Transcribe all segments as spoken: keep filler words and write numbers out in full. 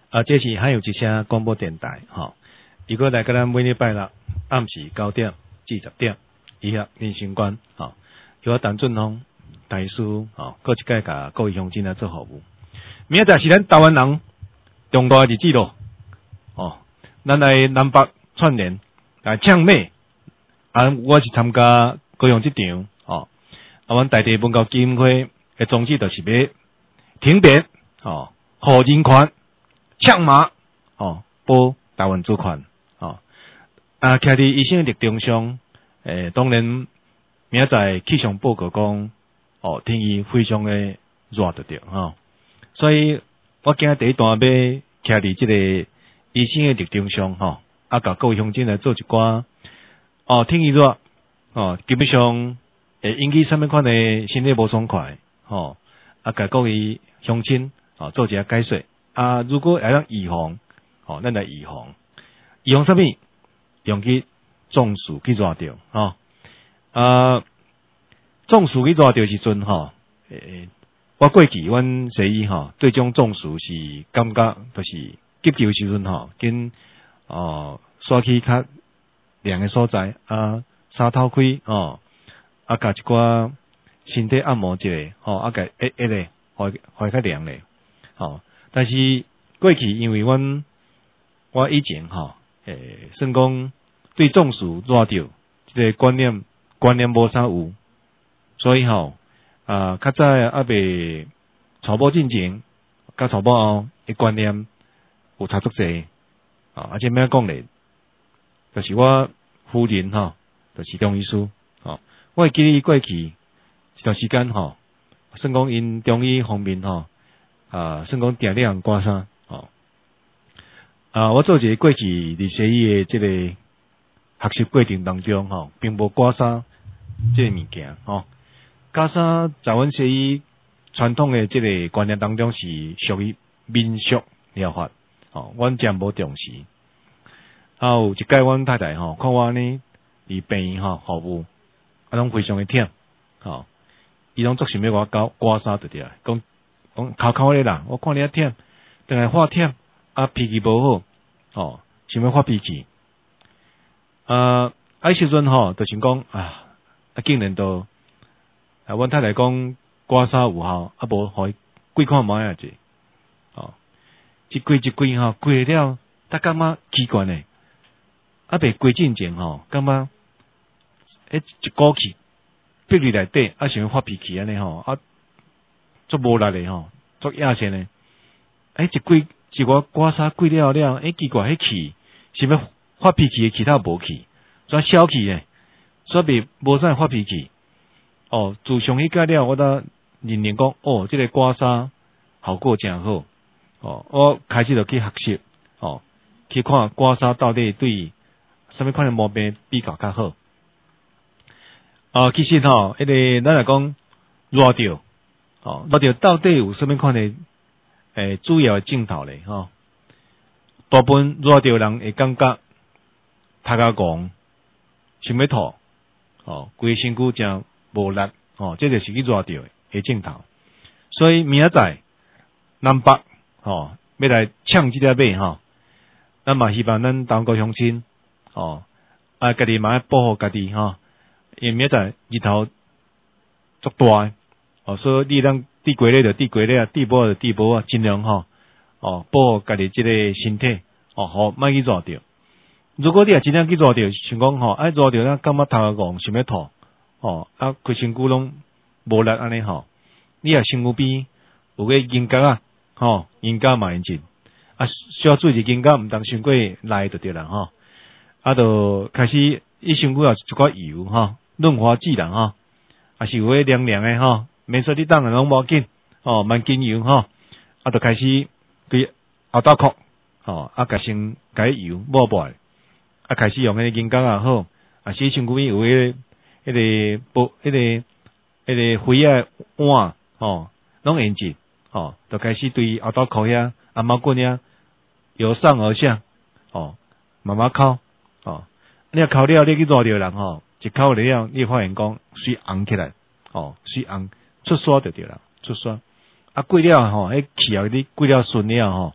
啊，这是还有一声广播电台，吼，如果来个咱每礼拜六暗时九点至十点，医学人生观，吼，由我陈俊峰大师，吼，各一届甲各位乡亲来做服务。明仔载是咱台湾人重大日子咯，哦，咱来南北串联来唱美，啊，我是参加高雄这场，哦，啊，阮大地文教基金会的宗旨就是要停电，哦，护人权。呛马哦，保台湾主权哦，啊，徛伫医生的立场上，诶，当然明仔载气象报告讲，哦，天气非常的热得着吼，所以我今日第一段要徛伫即个医生的立场上吼，啊，甲各位乡亲来做一寡哦，天气热哦，基本上会引起什么款的身体无爽快吼，啊，甲各位乡亲哦做一下解说。啊，如果要让预防，哦，咱来预防，预防什么？用去中暑去抓着，吼、哦，啊，中暑去抓着时阵，吼、哦，诶，我过去阮西医吼，对种中暑是感觉就是急救时阵吼，跟哦，刷去较凉的所在，啊，衫透开，哦，啊，甲一寡身体按摩一下，吼、哦，啊，甲一一个，互互较凉咧，吼、哦。但是过去因为阮我以前吼，诶，算讲对中暑热着即个观念观念无啥有，所以吼啊，较早还未初步进前，甲初步后诶观念有差足济啊，而且咩讲咧，就是我夫人吼，就是中医师吼，我会记得过去一段时间吼，算讲因中医方面吼。啊，算讲定定刮痧，哦，啊，我做一个过去伫西医的这个学习过程当中，吼、哦，并无刮痧这个物件，吼、哦，刮痧在阮西医传统的这个观念当中是属于民俗疗法，哦，阮真无重视。啊，有一届阮太太吼、哦，看我呢伫病院吼服务，啊，拢非常的忝，吼、哦，伊拢作想要我搞刮痧对了，讲。讲哭哭咧啦，我看你啊忝，等下发忝，啊脾气无好，哦，想要发脾气，啊，啊时阵吼，就想讲啊，啊竟然都，啊，阮太太讲刮痧有效，啊无互伊跪看卖啊者，哦，一跪一跪吼，跪了，他感觉奇怪呢，啊未跪进前吼，感觉，诶一股气逼入内底，啊想要发脾气安尼吼，啊。足无力的吼，足野性的，诶，一跪一我刮痧跪了了，诶，奇怪，迄气是要发脾气的气，他无气，所以消气呢，所以无啥发脾气。哦，自上迄届了，我得认认讲，哦，这个刮痧效果真好。哦，我开始就去学习，哦，去看刮痧到底对什么款的毛病比较较好。啊，其实吼，迄个咱来讲热着。哦，热着到底有啥物款的诶主要的镜头咧？吼、哦，大部分热着人会感觉头壳戆，想要吐，哦，规身躯真无力，哦，这就是去热着的镜头。所以明仔载南北，哦，要来抢即条马，吼、哦，咱嘛希望咱东高乡亲，哦，啊，家己嘛要保护家己，吼、哦，因为明仔载日头足大。哦，所以你当滴过咧就滴过咧，滴无就滴无啊，尽量吼哦保护家己即个身体哦，好莫去热着。如果你也真正去热着，像讲吼，爱热着咱感觉头壳戆，想要吐哦，啊规身躯拢无力安尼吼，你也身躯边有个眼角啊，吼眼角嘛用尽啊，需要注意眼角毋当伤过内就对啦吼，啊，就开始伊身躯也一寡油吼，润滑剂啦吼，啊是有迄凉凉诶吼。免说你当然拢无紧，哦，慢精油吼，啊，就开始对后倒壳，哦，啊，甲先甲伊油抹抹，啊，开始用迄个眼角也好，啊，是身躯边有迄个、迄个布、迄个、迄个灰啊碗，哦，拢用尽，哦，就开始对后倒壳遐、阿毛棍遐由上而下，哦，慢慢敲，哦，你敲了，你去热着人吼，一敲了，你发现讲水红起来，哦，水红。出痧就对啦，出痧啊，过了吼，迄气啊，你过了顺了吼，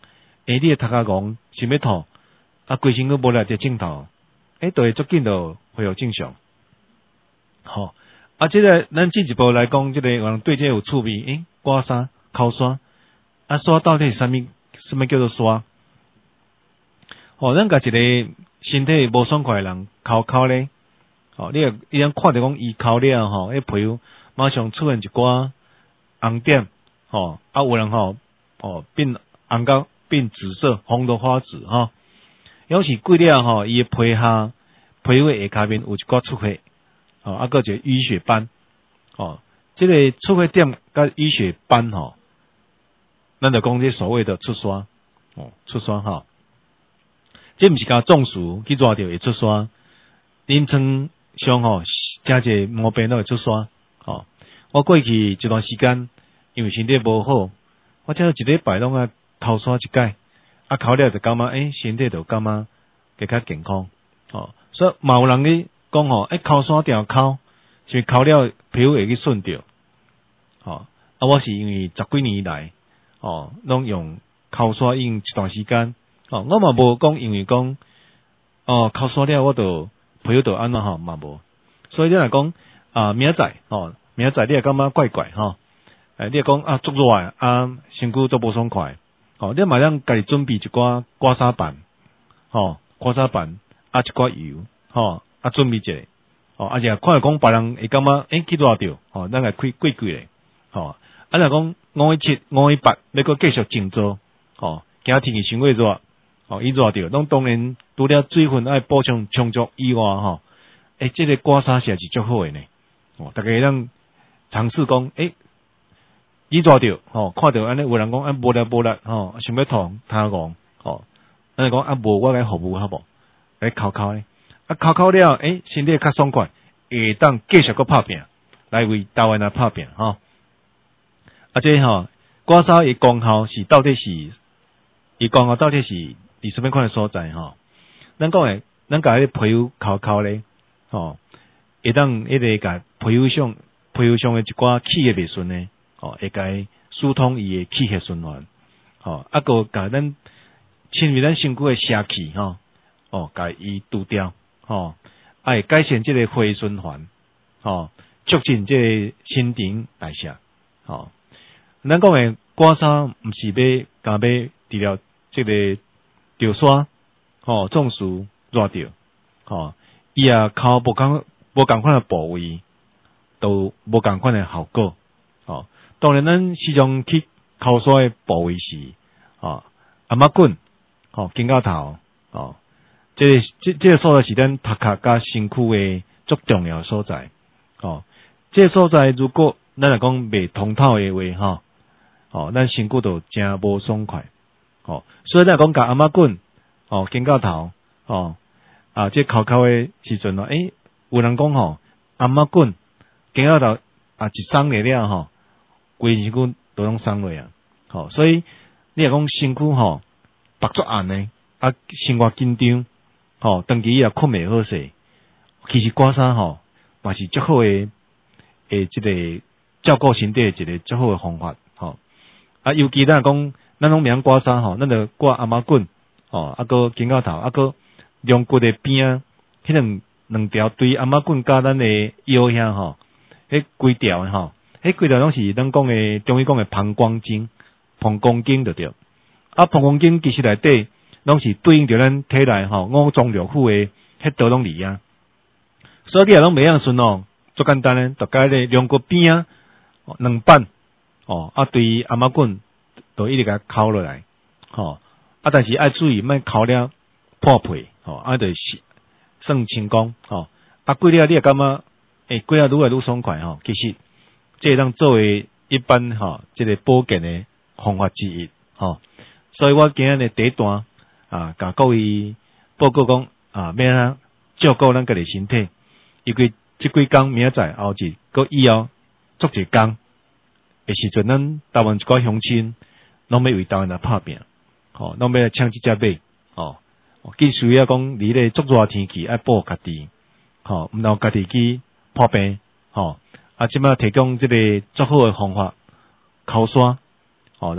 诶，你诶头壳戆想要吐，啊，规身躯无力只镜头，诶，都会足紧就恢复正常。吼、哦，啊，即、这个咱进一步来讲，即、这个有人对这有趣味，诶，刮痧、口刷，啊，刷到底是啥物？什么叫做刷？哦，咱甲一个身体无爽快诶人口口咧，哦，你若伊通看着讲伊口了吼，迄皮肤马上出现一寡红点，吼、哦，啊，有人吼，哦，变红到变紫色，红的花紫吼，有时过了吼，伊诶皮下皮肤下骹面有一寡出血。哦，啊，个一个淤血斑，哦，这个出血点甲淤血斑吼，咱就讲这所谓的出痧，哦，出痧哈，这毋是甲中暑去抓着会出痧，临床上吼，真侪毛病都会出痧，哦，我过去一段时间，因为身体无好，我只一礼拜拢啊头刷一摆，啊，考了就感觉诶，身体就感觉更较健康，哦，所以嘛有人咧。讲吼，诶，口刷掉口，是口了皮肤会去顺着，吼、哦，啊，我是因为十几年来，哦，拢用口刷用一段时间，哦，我嘛无讲因为讲，哦，口刷了我就皮肤就安怎吼嘛无，所以你来讲啊，明仔载，哦，明仔载你也感觉怪怪吼，诶、哦，你讲啊，足热诶，啊，身躯足无爽快，哦，你嘛通家己准備一寡刮痧板，吼，刮痧板啊，一寡油，吼。啊，準備一下，哦，而且看來講別人會感覺，誒，去偌着，哦，咱來開貴貴咧，哦，啊，若講五一七、五一八，要閣繼續靜坐，哦，今日天氣傷過熱，哦，伊熱着，攏當然除了水分愛補充充足以外，吼，誒，即個刮痧實是足好誒呢，哦，大家咱嘗試講，誒，伊熱着，哦，看到安尼有人講啊，無力無力，吼，想要吐，他講，哦，安尼講啊，無我來服務好無，來考考咧。啊，口口了，誒，身體較爽快，會當繼續閣拍拼，來為台灣來拍拼吼。啊，這吼刮痧嘅功效是到底是，伊功效到底是佇什麼款嘅所在吼？咱講誒，咱甲迄個皮膚口口咧，吼，會當迄個甲皮膚上皮膚上嘅一寡氣血未順咧，吼，會甲伊疏通伊嘅氣血循環，吼，啊個甲咱清理咱身軀嘅邪氣吼，哦，甲伊除掉。吼，愛、哦、改善即個血循環，吼、哦，促進即個新陳代謝，吼、哦。咱講誒刮痧毋是要干要治療即個著痧，吼、哦，中暑熱著，吼，伊也靠無共無共款誒部位，都無共款誒效果，吼、哦。當然咱時常去口刷誒部位是，吼、哦，阿媽棍，吼、哦，肩胛頭，吼、哦。這個、這這個所在是咱頭殼甲身軀嘅足重要所在，哦，這個所在如果咱來講未通透嘅話，吼，哦，咱身軀就真無爽快，哦，所以咱講甲阿媽棍，哦，肩胛頭，哦，啊，這口口嘅時陣咯，誒，有人講吼，阿媽棍，肩胛頭啊，一鬆嚟了吼，規身軀都攏鬆落啊，吼，所以你若講身軀吼，白足暗呢，啊，生活緊張。吼，長期也困袂好勢，其實刮痧吼，嘛是足好誒誒，即個照顧身體誒一個足好誒方法，吼。啊，尤其咱講，咱攏名刮痧吼，咱著刮阿媽棍，吼，啊個肩胛頭，啊個兩骨誒邊啊，迄兩兩條對阿媽棍甲咱誒腰遐吼，迄規條誒吼，迄規條攏是咱講誒中醫講誒膀胱經，膀胱經著對。啊，膀胱經其實內底。攏是對應着咱體內吼五臟六腑誒迄道攏嚟啊，所以你若攏袂樣順哦，足簡單咧，就解咧兩骨邊啊，兩板哦，啊對阿媽棍就一直甲敲落來，吼，啊但是愛注意莫敲了破皮，吼，啊就是算成功，吼，啊過了你也感覺誒過了愈來愈爽快吼，其實這會當作為一般吼，即個保健誒方法之一，吼，所以我今日咧第一段。啊，甲各位報告講啊，咩啊照顧咱家己身體，因為即幾工明仔載後日，擱以後足一工誒時陣，咱台灣一寡鄉親攏要為台灣來拍拼，吼，攏要來搶即隻馬，吼，既需要講離咧足熱天氣愛保護家己，吼，毋通家己去破病，吼，啊，即擺提供即個足好誒方法，口刷，吼來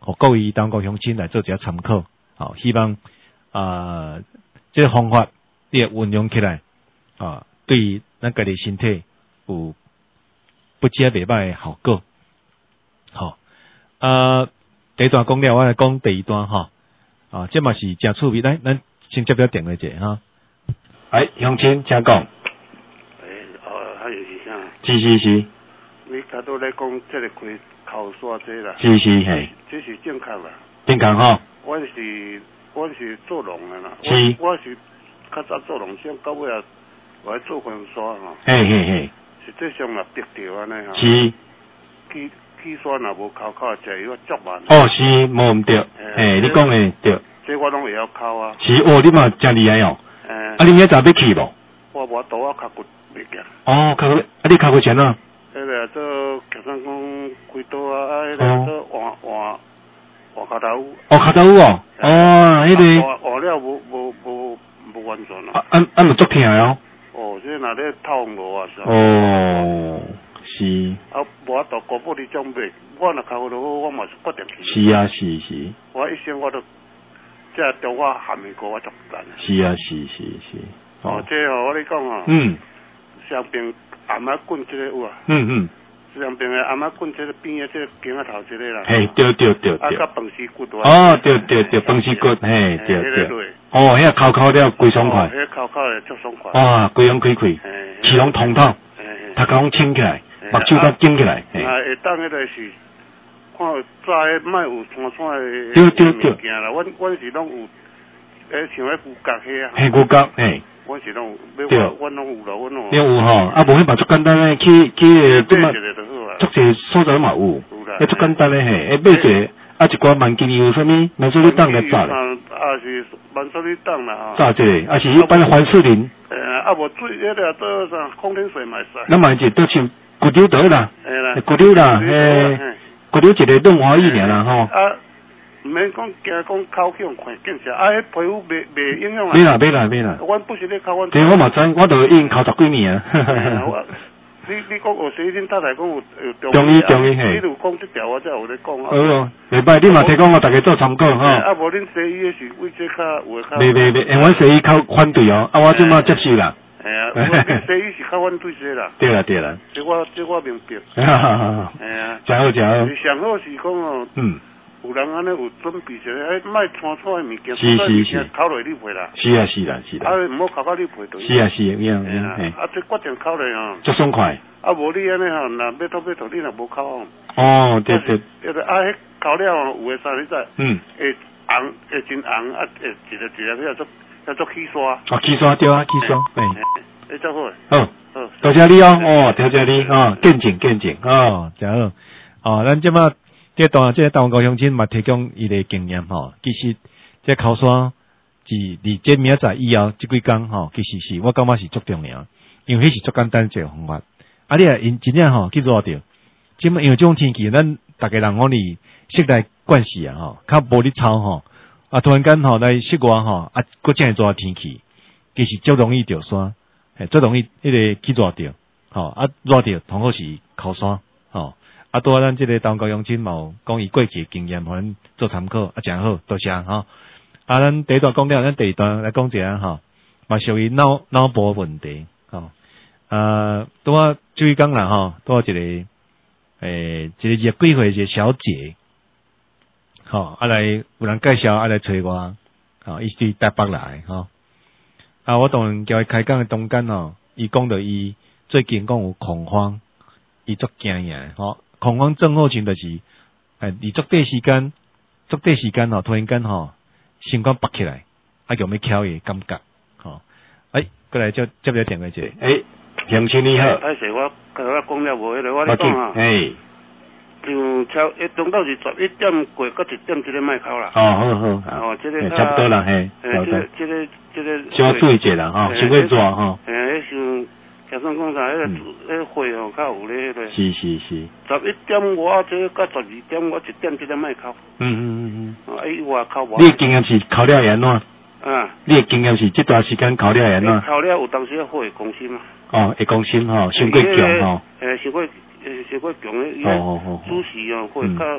互各位东国乡亲来做一下参考，好，希望啊，这个方法你也运用起来，啊，对咱家己身体有不止袂歹的效果，好，啊，第一段讲了，我来讲第二段哈，啊，这嘛是真趣味，来，咱先接个电话者哈，哎，乡亲，请讲。 诶，哦，还有是啥？ 是是是。 你头拄咧讲即个开口刷这啦？ 是是嘿。 这是正确啦。 正确吼。 我是我是做农的啦。 是。 我是较早做农，像到尾啊，我做粉刷吼。 嘿嘿嘿。 实际上嘛，得着安尼吼。 是。 起起刷若无口口食药足慢。 哦，是无毋对。诶，你讲诶对。 这我拢会晓考啊。 是哦，你嘛真厉害哦。 诶。 啊，你明仔载要去无？ 我无倒啊，脚骨袂行。 哦，脚骨，啊，你脚骨前啊？ 迄个做客生讲开刀啊，啊，迄个做换换换脚头。 哦，脚头哦，哦，迄个。 换换了无无无无完全啊。 啊啊，嘛足疼哦。 哦，这若咧痛无啊？ 哦，是。 啊，无法度高保你种买，我若脚骨好，我嘛是决定去。 是啊，是是。 我一生我都，即中华汉民国我足赞。 是啊，是是是。 哦，这哦，我咧讲哦。 嗯。 上边阿妈棍这个有啊。嗯嗯。上边的阿妈棍这个边的这个颈仔头这个啦。 嘿，对对对对。 啊，甲饭丝骨啊。 哦，对对对，饭丝骨，嘿，对对。哦，遐烤烤了，规爽快。 遐烤烤的足爽快。 哇，规样开开，气拢通透，头壳拢清起来，目睭都紧起来。 啊，会当迄个是，看早迄莫有穿穿的。 对对对。 物件啦，阮阮是拢有，诶，像迄骨骼迄啊。 嘿，骨骼，嘿。 我是拢有，对，阮拢有啦，阮拢。 你有吼，啊，无迄嘛足简单诶，去去诶，即嘛，足侪所在嘛有，迄足简单诶嘿，诶，买者啊一寡万金油啥物，万寿利档来炸咧。 啊是万寿利档啦吼。炸者，啊是一般的凡士林。 诶，啊无水迄个做啥空天水嘛会使。 咱买者倒像骨溜倒啦， 嘿啦， 骨溜啦，嘿，骨溜一个润滑液尔啦吼。 啊。唔免讲，惊讲口腔看见啥，啊，迄皮肤袂袂影响啊。 免啦，免啦，免啦。 阮不是咧考阮。 对，我嘛知，我都已经考十几年啊。 你你讲学西医太太讲有有中医中医嘿。 你有讲这条我才有咧讲啊。 好咯，袂歹，你嘛提供我大家做参考吼。 啊，无恁西医是为这较有较。 袂袂袂，因阮西医较反对哦，啊，我即马接受啦。 系啊，西医是较反对这啦。 对啦对啦。 这我这我明白。 哈哈哈。系啊。 真好真好。 上好是讲哦。嗯。有人安尼有准备一个，哎，卖穿穿的物件， 是是是， 考虑你赔啦。 是啊是啦是啦。 啊，唔好考到你赔就。 是啊是，一样一样。 啊，这决定考虑哦。 足爽快。 啊，无你安尼吼，若要拖要拖，你若无考哦。 哦，对对。 啊，迄考了有诶啥你知？ 嗯。 会红，会真红，啊，会一个一个叫做叫做起刷。 哦，起刷对啊，起刷，对。 诶，足好诶。 好。好。多谢你哦，哦，多谢你哦，见证见证哦，真好。哦，咱即马。这段这台湾高乡亲嘛提供伊个经验吼，其实这口刷是伫这明仔载以后即几工吼，其实是我感觉是足重要，因为迄是足简单一个方法。啊，你啊因真正吼去做着，即么因为这种天气，咱逐个人讲你室内惯势啊吼，较无咧操吼，啊突然间吼来室外吼，啊搁真热天气，其实足容易着霜，嘿，足容易迄个去热着，吼啊热着同好是口刷，吼。啊，拄啊，咱即个东高乡亲嘛，讲伊过去经验，互咱做参考，啊，真好，多谢吼。啊，咱第一段讲了，咱第二段来讲一下吼，嘛属于脑脑部问题，吼。啊，拄啊，注意讲啦吼，拄啊一个诶、欸，一个二十几岁一个小姐，吼，啊来有人介绍，啊来找我，吼，伊是台北来吼。啊，我当然叫伊开讲诶中间吼，伊讲到伊最近讲有恐慌，伊足惊呀，吼。恐慌症候群就是，诶，你足短时间，足短时间吼，突然间吼，心肝拔起来，啊，叫咩巧嘅感觉，吼，诶，过来接接个电话者，诶，乡亲你好， 歹势我甲我讲了无迄个，我咧讲啊，诶，就超一中到是十一點過到一點，即個莫考啦。哦，好好，哦，即個差不多啦，嘿， 誒，即個即個即個， 需要注意者啦，吼，先會做吼。 誒，像。假算講啥，迄個迄個會哦，較有咧迄個。是是是。十一點我即到十二點我一點即個莫考。嗯嗯嗯嗯。啊，伊話考我。你嘅經驗是考了安怎？啊。你嘅經驗是這段時間考了安怎？考了有當時啊會講心啊。哦，會講心吼，傷過強吼。誒，傷過誒傷過強誒，伊個主持哦會較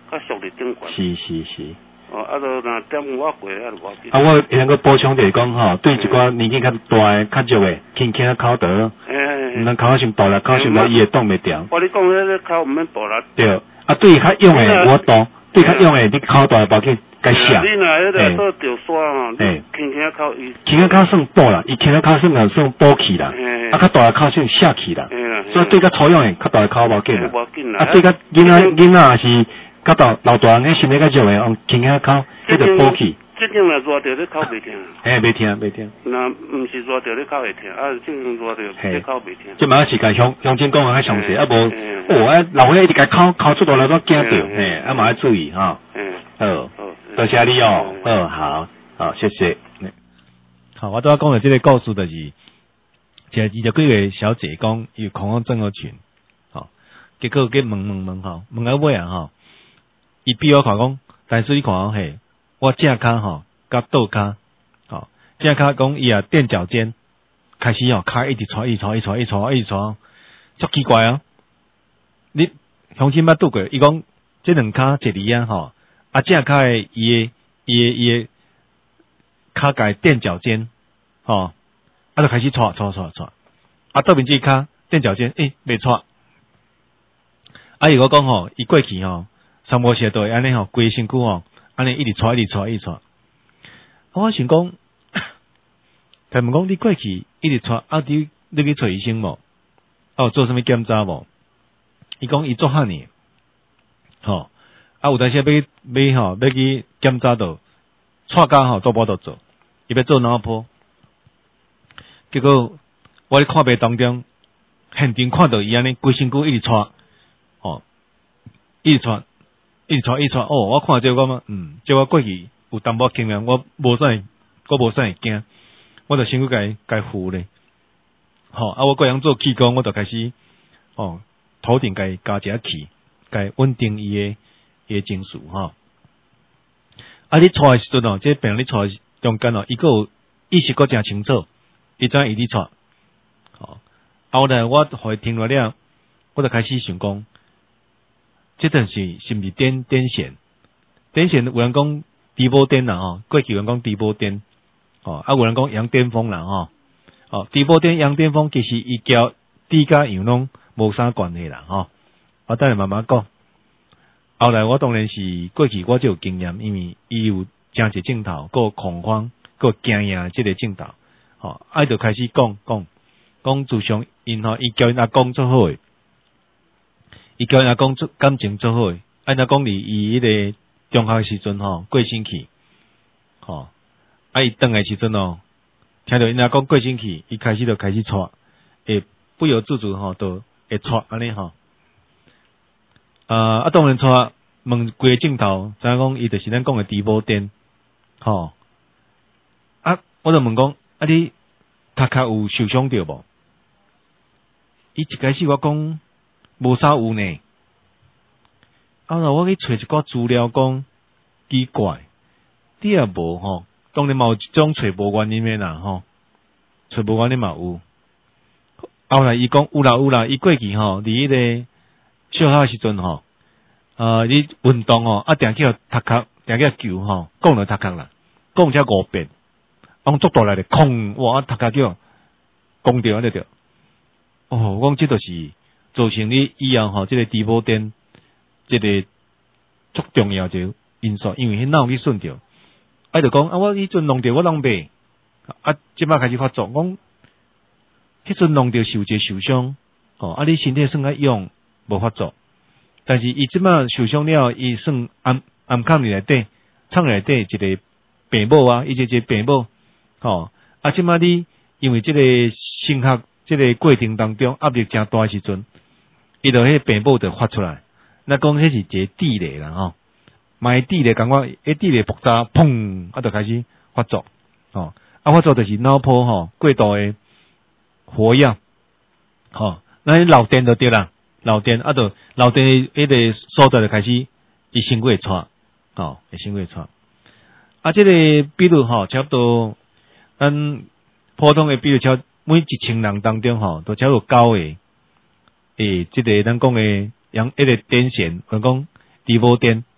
较属伫顶悬。 是是是。 哦，啊，就若点我过啊，就无紧。 啊，我能够补充就是讲吼，对一寡年纪较大诶、较弱诶，轻轻啊口倒，毋通口伤大啦，口伤大伊会挡袂掉。 我你讲迄个口毋免大啦。 对，啊，对较勇诶，我懂；对较勇诶，你口大包紧该下。 你若迄个做着刷吼，你轻轻啊口伊。 轻啊口算大啦，伊轻啊口算也算补气啦，啊，较大诶口算下气啦。所以对较粗勇诶，较大诶口无紧啦。啊，对较囡仔囡仔是。较大老大人，身体较弱诶，用轻轻口，迄个补气。 即种若热着你口袂疼。 嘿，袂疼，袂疼。 若毋是热着你口会疼，啊，即种热着你口袂疼。 即马时间乡乡亲讲较详细，啊无，哦，啊老岁一直甲口口出大来都惊着，嘿，啊嘛要注意哈。嗯。好，多谢你哦。哦，好，好，谢谢。好，我拄仔讲的即个故事就是，一个二十几个小姐讲有恐慌症候群，吼，结果去问问问吼，问到尾啊吼。伊比我看讲，但是你看嘿，我正骹吼，甲倒骹，吼，正骹讲伊也垫脚尖，开始吼骹一直搓，一直搓，一直搓，一直搓，一直搓，足奇怪啊！你乡亲捌拄过？伊讲这两骹一离啊吼，啊正骹诶伊诶伊诶伊诶骹甲垫脚尖，吼，啊就开始搓搓搓搓，啊倒面这骹垫脚尖，诶袂搓，啊伊我讲吼，伊过去吼。三无时都会安尼吼，规身躯吼，安尼一直搓，一直搓，一直搓。我想讲，他问讲你过去一直搓，啊你你去找医生无？哦，做什么检查无？伊讲伊做汉呢，吼，啊有当时要要吼要去检查到，错家吼都无得做，伊要做脑波。结果我咧看病当中，现场看到伊安尼规身躯一直搓，吼，一直搓。一直传一直传，哦，我看这我嘛，嗯，这我过去有淡薄经验，我无啥，我无啥会惊，我就先去该该扶咧，吼、哦，啊，我个样做气功，我就开始，哦，头顶该加一下气，该稳定伊诶伊诶情绪，吼、哦，啊，你传诶时阵哦，这病人你传中间哦，伊个有意识个真清楚，伊知伊咧传，哦，后来我互伊听落了，我就开始想讲。这阵是是毋是癫癫痫？癫痫有人讲低波癫啦吼，过去有人讲低波癫，哦，啊有人讲羊癫疯啦吼，哦，低波癫、羊癫疯其实伊交低甲羊拢无啥关系啦吼，我等下慢慢讲。后来我当然是过去我就有经验，因为伊有真侪镜头，个恐慌，个惊呀，即个镜头，吼，啊就开始讲讲讲自上因吼，伊叫因阿公做好诶。伊叫人讲做感情做好诶，按人讲哩，伊迄个中学时阵吼过身去，吼，啊伊转来时阵哦，听到因阿讲过身去，伊开始就开始撮，会不由自主吼，都会撮安尼吼。啊啊当然撮问规个镜头，知影讲伊就是咱讲诶低波癫，吼。啊，我就问讲，啊你头壳有受伤着无？伊一开始我讲。无啥有呢，后来我去找一寡资料讲奇怪，你也无吼，当然嘛有一种找无原因诶啦吼，找无原因嘛有。后来伊讲有啦有啦，伊过去吼，伫迄个小学时阵吼，呃，你运动吼，啊，定去互头壳，定去球吼，讲到头壳啦，讲遮五遍，往足大来咧，空哇，头壳叫讲着安尼着，哦，我讲即著是。造成你以后吼，即、這個低波癲，即、這個足重要一個因素，因為迄腦去損着，啊就講啊，我迄陣弄着我弄袂，啊，即擺開始發作，講迄陣弄着受者受傷，哦，啊，你身體算較勇，無發作，但是伊即擺受傷了，伊算暗暗崁裡內底，廠內底一個病母啊，伊即個病母，哦，啊，即擺你因為即個升學即個過程當中壓力誠大時陣。伊就迄病母就發出來，那講迄是一個地雷啦吼，買地雷感覺迄地雷爆炸，砰，啊就開始發作，吼，啊發作就是腦波吼過度誒活躍，吼，那漏電就對啦，漏電啊就漏電迄個所在就開始伊身軀會錯，吼，伊身軀會錯，啊即、這個比率吼差不多，咱普通誒比率差每一千人當中吼都差不多九個。誒，即、這個咱講誒，養一個癲癇，我講低波癲，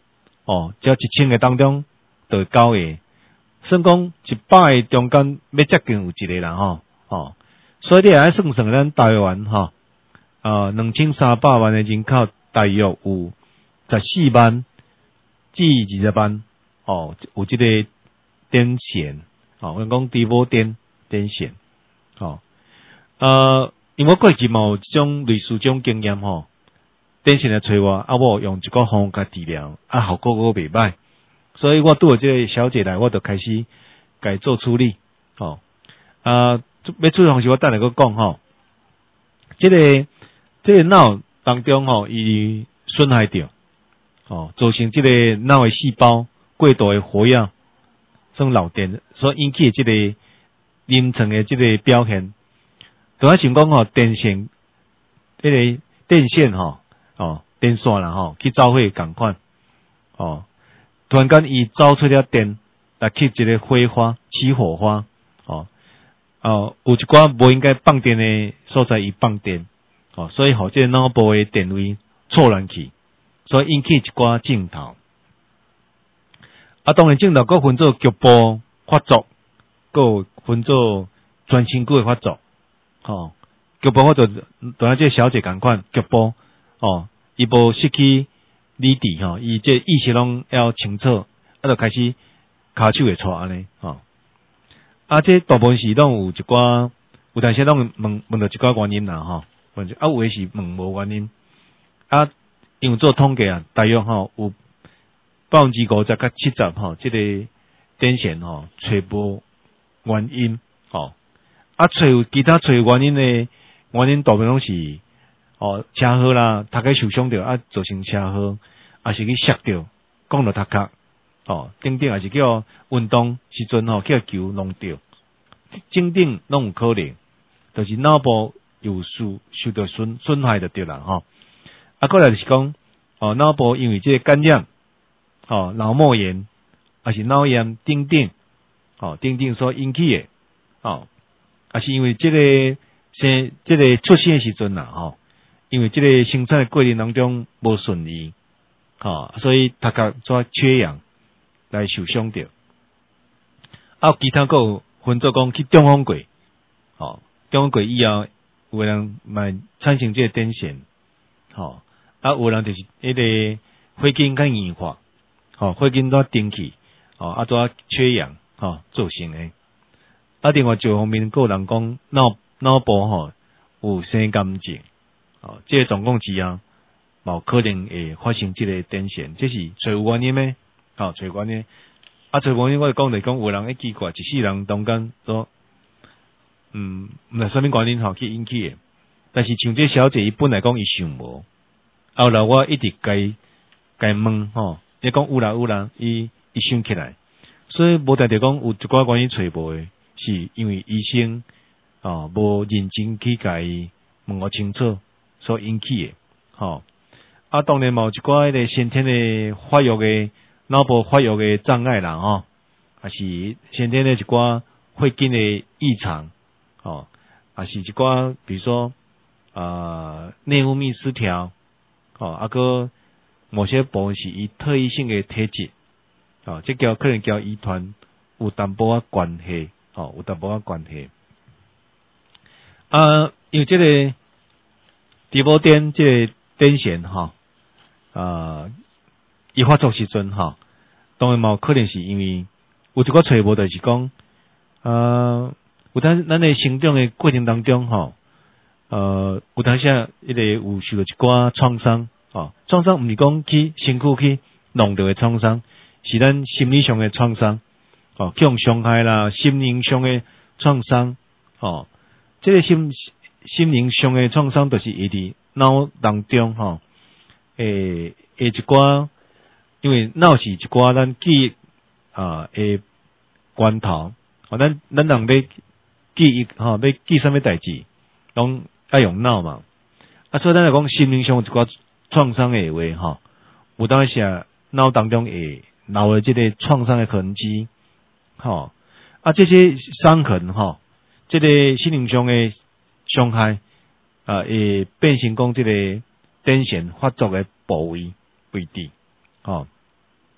哦，只一千个当中就九个，算讲一百个中间要接近有一个啦吼，哦，所以你爱算算咱台湾吼，呃，两千三百万的人口，大约有十四万至二十万，哦，有这个癫痫，哦，我讲低波癫癫痫，哦，呃，因为我过去嘛有这种类似这种经验吼。癫痫来找我，啊，我用一个方法治疗，啊，效果我袂歹，所以我拄着这个小姐来，我就开始改做处理，哦，啊，要处理方式我等下个讲吼，这个这个脑当中吼，伊损害掉，哦，造成这个脑的细胞过度的活跃，算脑电所引起的这个临床的这个表现，就啊想讲吼，癫痫，这个电线吼。哦，电线啦吼，去走火共款，哦，突然间伊走出了电，来去一个火花起火花，哦，哦，有一寡无应该放电的所在伊放电，哦，所以互这个脑部的电位错乱去，所以引起一寡症头。啊，当然症头佫分做局部发作，佫分做全身躯的发作，哦，局部发作，当然这小姐共款局部。哦，伊无失去理智吼，伊这意识拢要清楚，啊，就开始骹手会错安尼吼。啊，这大部分是拢有一寡，有当时拢问问到一寡原因啦吼，问啊有诶是问无原因，啊，因为做统计啊，大约吼有百分之五十甲七十吼，这个癫痫吼找无原因吼，啊，找有其他找原因诶原因大部分拢是。哦，车祸啦，头壳受伤着啊，造成车祸，啊是去摔着，讲到头壳，哦，等等，也是叫运动时阵吼，叫球弄着，等等拢有可能，就是脑部有受受到损损害就对啦吼。啊，过来就是讲，哦，脑部因为这个感染，哦，脑膜炎，还是脑炎等等，哦，等等所引起的，哦，啊是因为这个生这个出生的时阵啦，吼。因为这个生产的过程当中无顺利，吼，所以头壳做缺氧来受伤着。啊，其他个有分做讲去中风过，吼，中风过以后，有人咪产生这个癫痫，吼，啊，有人就是迄个血筋较硬化，吼，血筋都顶起，吼，啊，做缺氧，吼，造成的。啊，另外一方面，个人讲脑脑部吼有生癌症。哦，这个总共之啊，冇可能会发生这个癫痫，这是找有原因咩？哦，找原因。啊，找原因我讲嚟讲，有人会奇怪，一世人中间说，嗯，唔系啥物原因吼去引起的。但是像这小姐伊本来讲伊想无，后来我一直该该问吼，伊讲有啦有啦，伊伊想起来，所以无代表讲有一寡原因找无的，是因为医生哦无认真去甲伊问我清楚。所引起的，吼、哦、啊，当然嘛有一寡迄个先天的发育的脑部发育的障碍啦，吼、哦，还是先天的一寡血筋的异常，哦，还是一寡比如说啊内分泌失调，哦，啊个某些部分是以特异性的体质，哦，这叫可能叫遗传有淡薄仔关系，哦，有淡薄仔关系，啊，因为这个。低波癫这个癫痫哈，啊，伊发作时阵哈，当然嘛可能是因为有一个找无就是讲，呃，有当咱的成长的过程当中哈，呃，有当下一个有受到一寡创伤，哦，创伤毋是讲去身躯去弄到的创伤，是咱心理上的创伤，哦，这种伤害啦，心灵上的创伤，哦，这个心。心灵上的创伤，就是伊伫脑当中吼，诶诶一寡，因为脑是一寡咱记忆啊诶源头，哦，咱咱人要记忆吼，要记啥物代志，拢爱用脑嘛。啊，所以咱来讲心灵上一寡创伤诶话吼，有当时脑当中会留了这个创伤的痕迹，吼啊这些伤痕吼，这个心灵上的。伤害啊，会变成讲这个癫痫发作的部位位置，哦，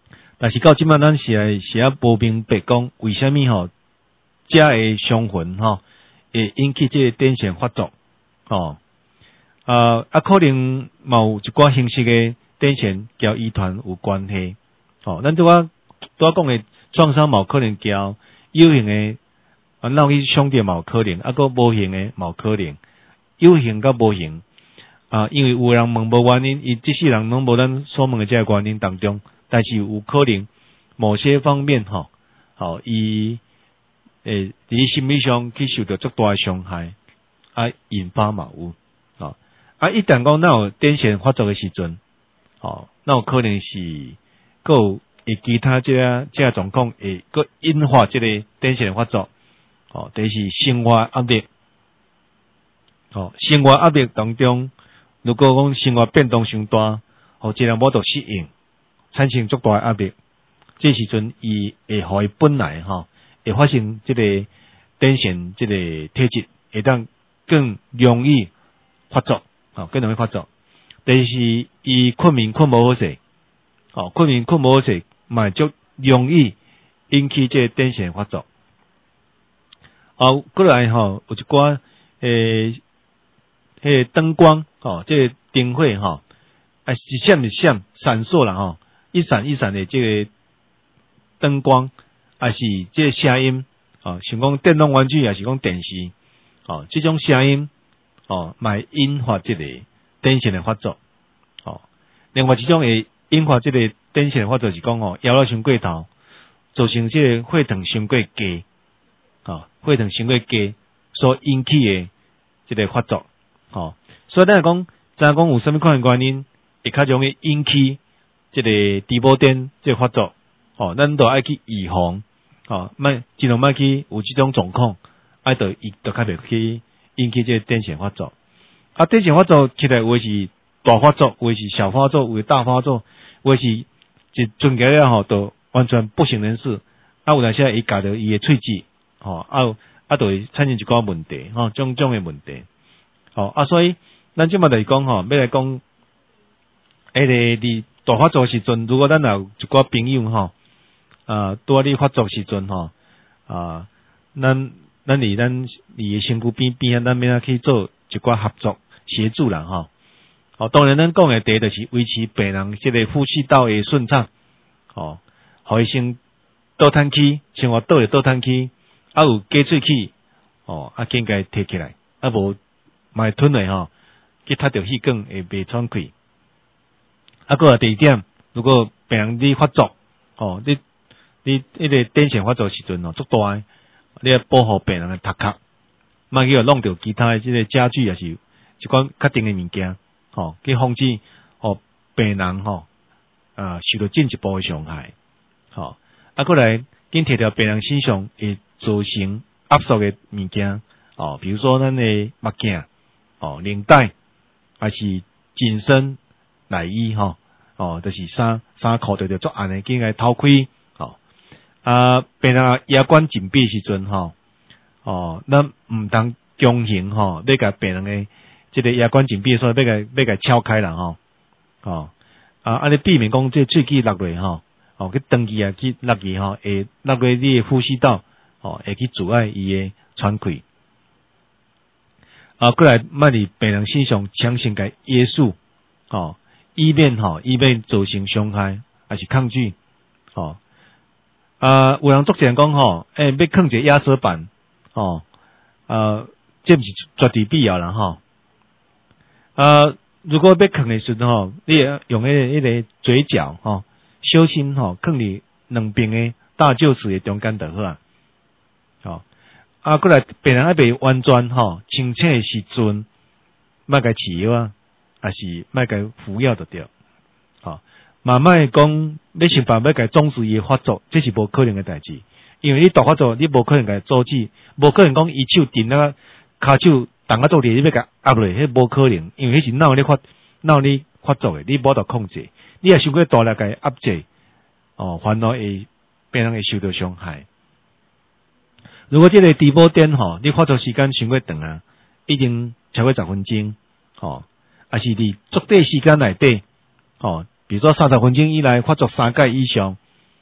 但是到即摆咱是来是啊无明白讲，为虾米吼，遮个伤痕吼会引起即个癫痫发作？哦，啊啊，可能嘛有一寡形式嘅癫痫，交遗传有关系。哦，咱拄啊拄啊讲嘅创伤嘛可能交有形嘅啊脑去伤着嘛可能，啊个无形嘅嘛可能，有形甲无形啊，因为有人问无原因，伊即世人拢无咱所问嘅即个原因当中。但是有可能某些方面吼，吼伊诶伫心理上去受到足大诶伤害，啊引发嘛有，哦啊一旦讲咱有癫痫发作诶时阵，哦那有可能是个有诶其他即个即个状况会个引发即个癫痫发作，哦，第是生活压力，哦生活压力当中，如果讲生活变动伤大，哦一人无得适应。产生足大压力，这时阵伊会互伊本来吼会发生即个癫痫即个体质，会当更容易发作，吼更容易发作。第是伊困眠困无好势，吼困眠困无好势，嘛足容易引起即个癫痫发作。啊，过来吼有一寡诶，迄个灯光吼，即个灯火吼，啊一闪一闪闪烁啦吼。一闪一闪的这个灯光，还是这个声音，哦，像讲电动玩具，还是讲电视，哦，这种声音，哦，咪引发这个癫痫的发作，哦，另外一种会引发这个癫痫的发作是讲哦，摇到伤过头，造成这个血糖伤过低，哦，血糖伤过低所引起的这个发作，哦，所以咱讲，咱讲有啥物款的原因，会较容易引起。这个低波癫这个发作，哦，咱都爱去预防，哦，莫尽量莫去有这种状况，爱着伊着较袂去引起这个癫痫发作。啊，癫痫发作起来有是大发作，有是小发作，有大发作，有是一存起来吼，都完全不省人事。啊，有当时伊夹着伊的喙齿，吼，啊啊，就会产生一寡问题，吼，种种的问题。哦，啊，所以咱即马来讲吼，要来讲，迄个伫大发作时阵，如果咱有一寡朋友吼，啊，拄啊你发作时阵吼，啊，咱咱伫咱伫身躯边边啊，咱要去做一寡合作协助啦吼。哦，当然咱讲的第一就是维持病人即个呼吸道的顺畅，哦，互伊先倒叹气，生活倒会倒叹气，啊有加喙齿，哦，啊应该提起来，啊无卖吞的吼，去踢着气管会袂喘气。啊，个第二点，如果病人你发作，哦，你你迄个癫痫发作时阵哦，足大诶，你要保护病人诶头壳，莫去弄着其他诶即个家具，也是一款特定诶物件，吼，去防止哦病人吼啊受到进一步诶伤害，吼，啊，过来紧摕条病人身上会造成压缩诶物件，哦，比如说咱诶目镜，哦，领带，还是紧身。内衣吼，哦，就是衫衫裤着着做暗诶，紧来偷开，吼啊，病人牙关紧闭时阵吼，哦，咱毋通强行吼，要甲病人诶，即个牙关紧闭，所以要甲要甲撬开啦吼，哦啊，安尼避免讲即喙齿落落吼，哦，去长期啊去落去吼，会落落你诶呼吸道，哦，会去阻碍伊诶喘气，啊，过来莫伫病人身上强行甲约束，哦。以免吼，以免造成伤害，还是抗拒，吼啊，有人作前讲吼，诶、欸，要放一个压缩板，吼啊，这毋是绝对必要啦，吼啊，如果要放的时阵吼，你用迄个迄个嘴角吼，小心吼，放伫两边的大臼齿的中间就好啊，吼啊，过来病人还袂完全吼清醒的时阵，莫甲饲药啊。还是莫甲服药就对，吼，慢慢讲，要想办法要甲终止伊发作，这是无可能的代志。因为你大发作，你无可能甲阻止，无可能讲伊手顶那骹手动啊做力，你要甲压落，迄无可能，因为迄是脑咧发脑咧发作的，你无得控制。你也伤过大力甲伊压制，哦，烦恼会病人会受到伤害。如果这个低波癫吼，你发作时间伤过长啊，已经超过十分钟，吼。还是伫足短时间内底，哦，比如说三十分钟以内发作三届以上，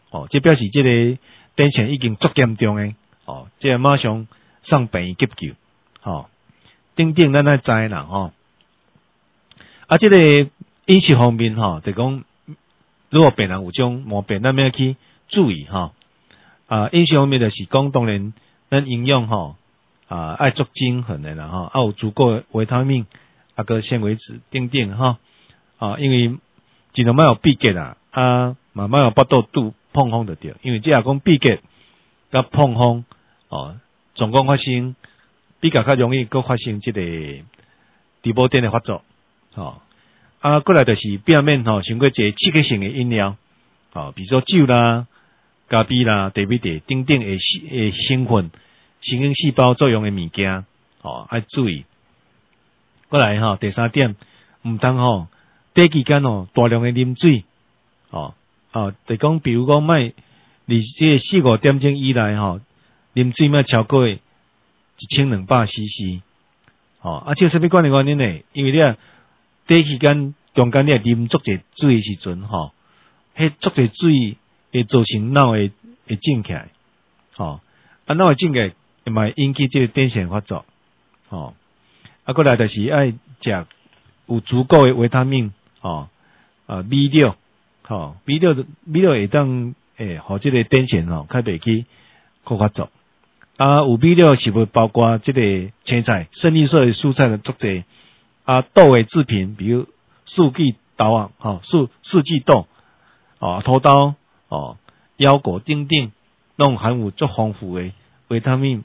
哦，这表示这个癫痫已经足严重诶，哦，这马上送病院急救，哦，等等咱来知啦，吼。啊，这个饮食方面，吼，就讲如果病人有种毛病，咱要去注意，吼。啊，饮食方面就是讲，当然咱营养，吼，啊，爱足均衡诶啦，吼，啊有足够诶维他命，啊个纤维质等等，吼，啊，因为尽量莫有闭结啦，啊，慢慢有腹肚肚碰风就对，因为即下讲闭结甲碰风，哦，总共发生比较较容易佫发生即个猪宝典诶发作，哦，啊，过来就是避免吼，伤过一个刺激性诶饮料，哦，比如说酒啦、咖啡啦、茶米茶等等诶诶兴奋、神经细胞作用诶物件，哦，要注意。过来吼，第三点，毋通吼，短期间吼大量诶啉水，哦，哦，就讲比如讲莫伫即个四五点钟以内吼，啉水莫超过一千两百 C C， 哦，啊，这什么关键原因呢？因为你啊，短期间中间你啉足侪水诶时阵，吼，迄足侪水会造成脑会会肿起来，吼，啊，脑会肿起来，会嘛引起即个癫痫发作，吼。啊，过来就是爱食有足够的维他命，哦，啊 B 六，吼 B 六 B 六会当诶，互即个癫痫吼，较袂去扩发作。啊，有 B 六是会包括即个青菜、深绿色的蔬菜的足侪，啊豆的制品，比如四季豆啊，吼四四季豆，哦土豆，哦腰果等等，拢含有足丰富的维他命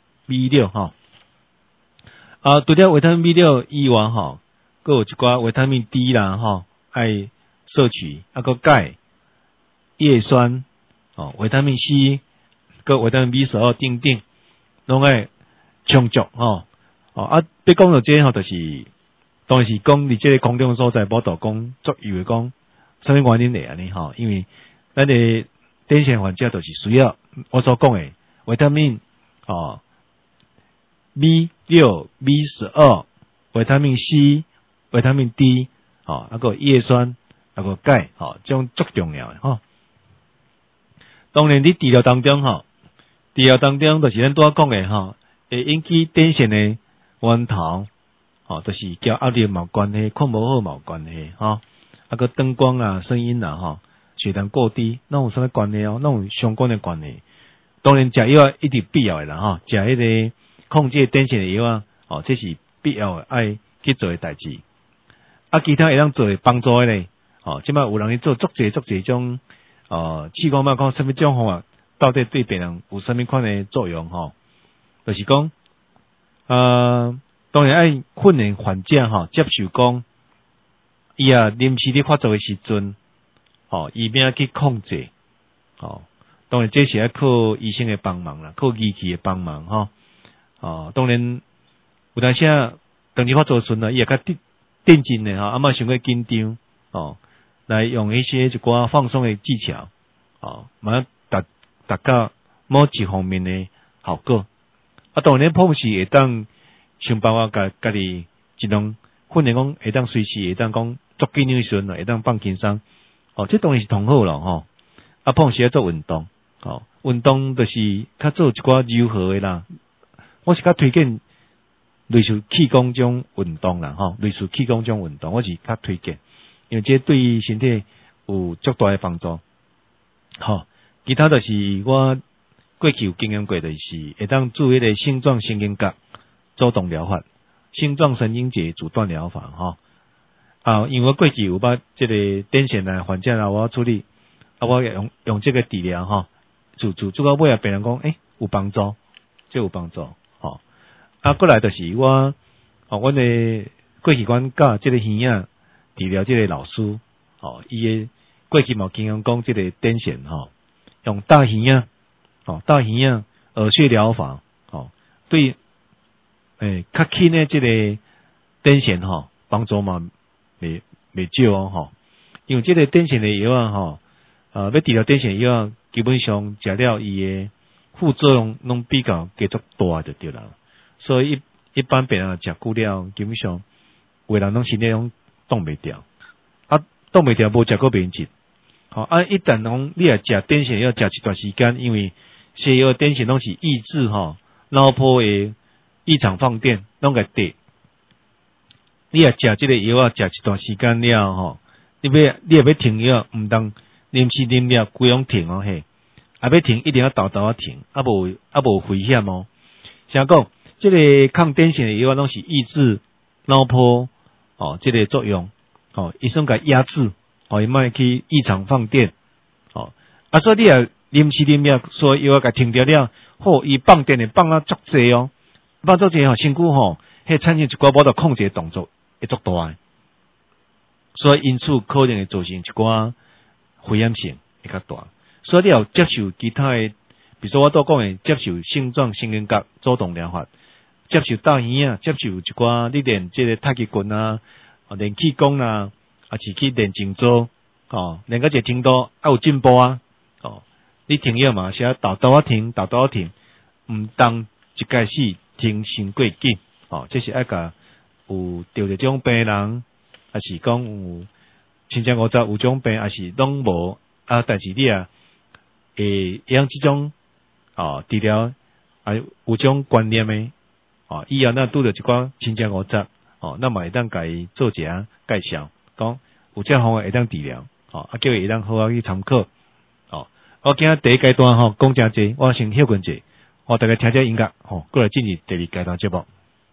B 六，吼。啊，除了维他命 B 六以外，吼，佮有一寡维他命 D 啦，吼，爱摄取，啊，佮钙、叶酸，哦，维他命 C， 佮维他命 B 十二等等，拢爱充足，吼，哦，啊，要讲到这吼，就是当然是讲伫这个空中所在，无度讲足以为讲什么原因嚟安尼，吼，因为咱的癫痫患者就是需要我所讲的维他命，哦。B 六、B 十二、维他命 C、维他命 D， 哦，那个叶酸，那个钙，哦，这种足重要的吼。当然，你治疗当中吼，治疗当中就是咱拄仔讲的吼，会引起癫痫的源头，哦，就是交压力嘛有关系，困无好嘛有关系，吼，那个灯光啊、声音啊，吼，血糖过低，那有啥物关系哦？那有相关的关系。当然，食药一定必要的啦，吼，食迄个。控制癫痫的药啊，哦，这是必要的爱去做的代志。啊，其他会当做帮助的咧，哦，即摆有人去做足侪足侪种，呃，试讲嘛讲什么种方法，到底对病人有什么款的作用？吼、哦，就是讲，呃，当然爱训练患者吼、哦，接受讲，伊啊临时咧发作的时阵，哦，以免去控制，哦，当然这是要靠医生的帮忙啦，靠仪器的帮忙，吼、哦。哦，当然有当时啊，当时发作时呢，伊也较定定静的吼，啊嘛想过紧张哦，来用一些一寡放松的技巧哦，嘛达达到某一方面的效果。啊，当然碰时会当想办法家家己尽量训练讲，会当随时会当讲足紧张的时阵，会当放轻松。哦，这当然是同好咯吼。啊，碰时要做运动，哦，运动就是较做一寡柔和的啦。我是较推荐类似气功种运动啦，吼，类似气功种运动，我是较推荐，因为这对身体有足大的帮助。吼，其他就是我过去有经验过的是，会当做迄个星状神经节主动疗法、星状神经节阻断疗法，吼。啊，因为我过去有把这个癫痫的患者啦，我处理，啊，我用用这个治疗，吼，做做做到尾啊，病人讲，诶、欸，有帮助，这有帮助。吼、哦，啊，过来就是我，哦，阮的过去阮教即个耳仔治疗即个老师，哦，伊诶过去嘛经常讲即个癫痫，吼、哦，用大耳仔，哦，大耳仔耳穴疗法，哦，对，诶，较轻的即个癫痫，吼、哦，帮助嘛未未少哦，吼、哦，因为即个癫痫的药啊，吼、哦，呃，要治疗癫痫药啊，基本上食了伊诶。副作用拢比较继续大就对啦，所以一一般病人食久了，基本上有人拢身体拢挡袂掉，啊挡袂掉无食过免治， 好、哦、啊，一旦讲你也食点心要食一段时间，因为西药点心拢是抑制吼脑波的异常放电，拢个得。你也食即个药啊，食一段时间了吼，你要你也要停药，毋当临时啉了规样停哦嘿，啊要停一定要豆豆啊停，啊无啊无危险哦。啥讲？即、這個抗癫痫的藥拢是抑制腦波哦，即、這個作用哦，醫生甲壓制哦，伊莫去異常放電哦。啊，所以你也臨時啉了，所以藥甲停掉了，好，伊放電的放啊足濟哦，放足濟吼，身軀吼，迄產生一寡無得控制的動作會足大的，所以因此可能會造成一寡危險性會較大。所以你要接受其他的，比如說我都講的，接受性狀心靈覺主動療法。接受大耳啊，接受一寡你練即個太極拳啊，練氣功啊，啊是去練靜坐哦，練到一個程度啊有進步啊，哦，你停藥嘛，是啊，豆豆啊停，豆豆啊停，毋當一開始停傷過緊，哦，這是愛甲有得着種病人，還是講有親像我知有種病，還是攏無啊，但是你啊，會用即種哦治療啊有種觀念誒。哦，以後那拄着一寡親情五雜，哦，那麼會當甲伊做一下介紹，講有這方法會當治療，哦，啊叫伊會當好好去參考，哦，我今日第一階段吼講誠濟，我先休困者，我大家聽聽音樂，吼，過來進入第二階段節目。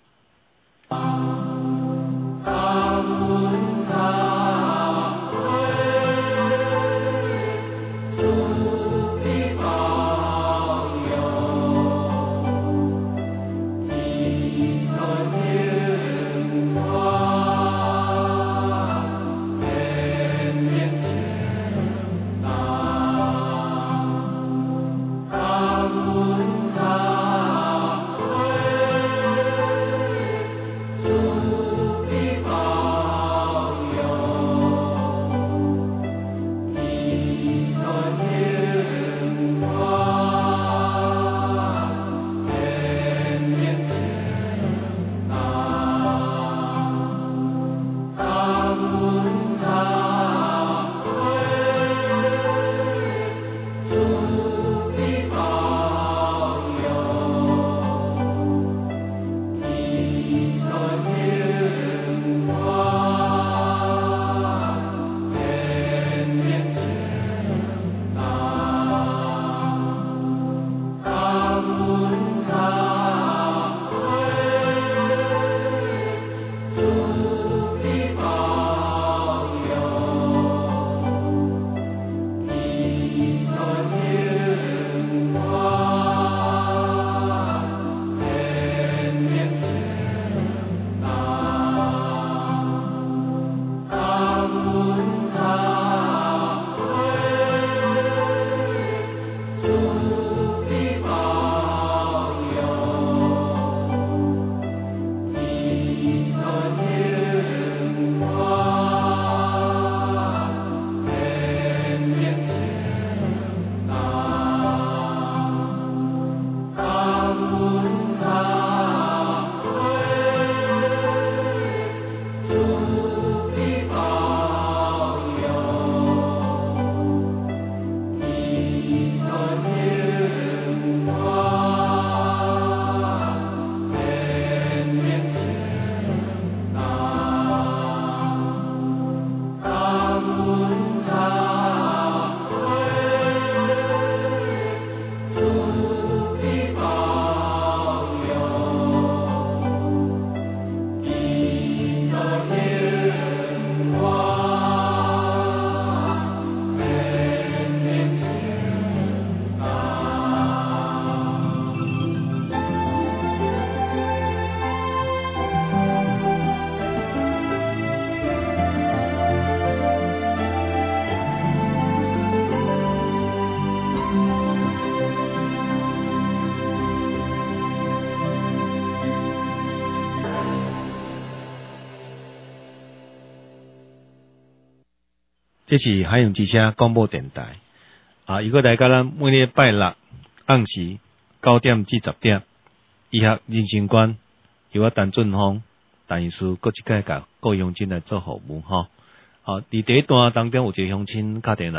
这是海洋之声广播电台啊！如果大家咱每礼拜六暗时九點至十點，醫學人生觀由我陳俊峰陳醫師各一屆甲各鄉親來做服務吼。好，伫第一段當中有一個鄉親打電來